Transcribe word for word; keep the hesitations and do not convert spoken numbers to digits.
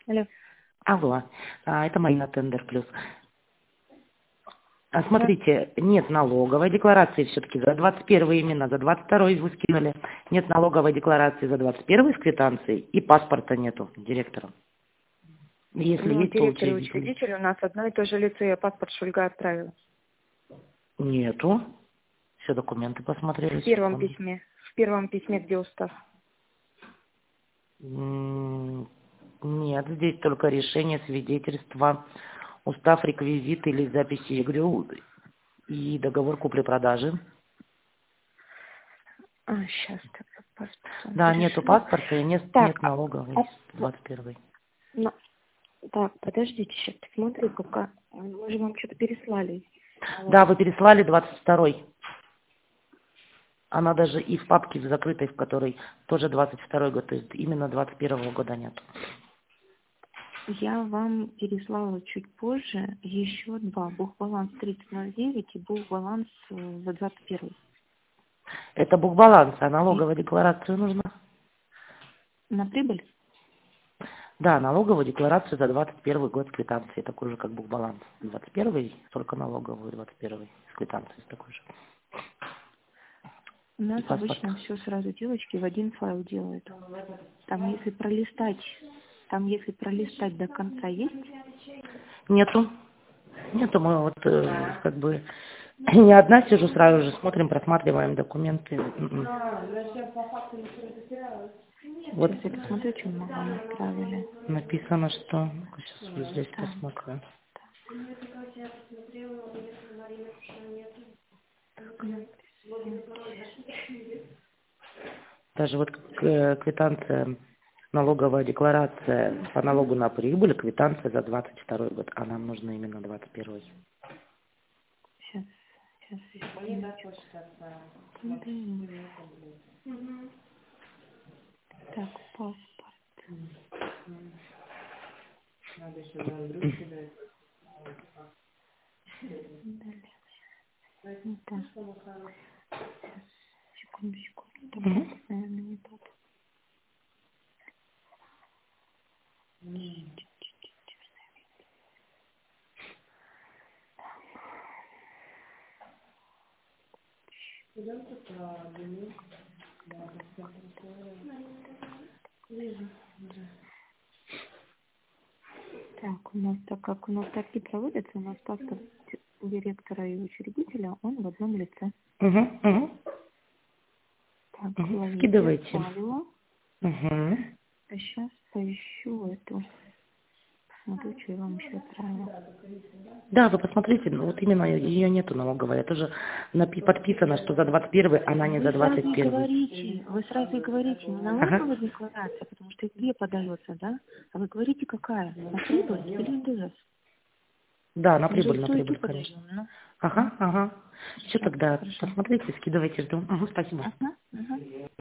Алло. Алло, а, это Марина Тендер Плюс. А, Ага. смотрите, нет налоговой декларации все-таки за двадцать первый именно, за двадцать второй вы скинули. Нет налоговой декларации за двадцать первый с квитанцией и паспорта нету директора. Если Ну, есть, то директор и учредитель. учредитель у нас одно и то же лицо, я паспорт Шульга отправила. Нету. Все документы В посмотрели, первом секунду. письме. В первом письме, где устав. М, Нет, здесь только решение, свидетельство, устав, реквизит или записи игры и договор купли-продажи. А, сейчас тогда паспорт Да, нету перешлю. паспорта и нет, Так, нет а, налоговой а, двадцать первый. ну, так, подождите, сейчас посмотрю, пока. Мы же вам что-то переслали. Да, вы Налоговую. переслали двадцать второй. Она даже и в папке в закрытой, в которой тоже двадцать второй год, то есть именно двадцать первого года нет. Я вам переслала чуть позже еще два. Бухбаланс тридцать ноль девять и бухбаланс э, за двадцать первый. Это бухбаланс, а И налоговая декларация нужна? на прибыль? Да, налоговую декларацию за двадцать первый год с квитанцией, такой же, как бухбаланс. двадцать первый, только налоговую, двадцать первый с квитанцией такой же. У И нас паспорт. обычно все сразу девочки в один файл делают. Там если пролистать, там если пролистать до конца есть? Нету. Нету, мы вот э, как бы не одна сижу, сразу же смотрим, просматриваем документы. М-м. Вот Сейчас я посмотрю, что мы вам отправили. написано, что... Сейчас вот здесь Так, посмотрю. так, ну, Даже вот э, квитанция, налоговая декларация по налогу на прибыль, квитанция за двадцать второй год, а нам нужно именно двадцать первый. сейчас, сейчас, секундочку. Смотрим. Так, паспорт. Далее. Ну, так, секундочку. Там Мгм. паспорт, наверное, не тот. Так, у нас, так как у нас торги проводятся, у нас паспорт директора и учредителя, он в одном лице. Угу, угу, Так, угу. ловить я Скидывайте. отправила. Угу. А сейчас поищу эту. Посмотрю, что я вам еще отправила. Да, вы посмотрите, ну, вот именно ее нету налоговой. Это же напи- подписано, что за двадцать первый, она не Вы за сразу двадцать и первый. говорите, вы сразу и говорите, не Ага. налоговая декларация, потому что их две подается, да? А вы говорите, какая? На прибыль или эн дэ эс? Да, на Мы же прибыль, и на ту, и ту прибыль, конечно. подаем, ну. Ага, ага. Все Все, тогда хорошо. посмотрите, скидывайте, жду. Угу, спасибо. Ага, ага.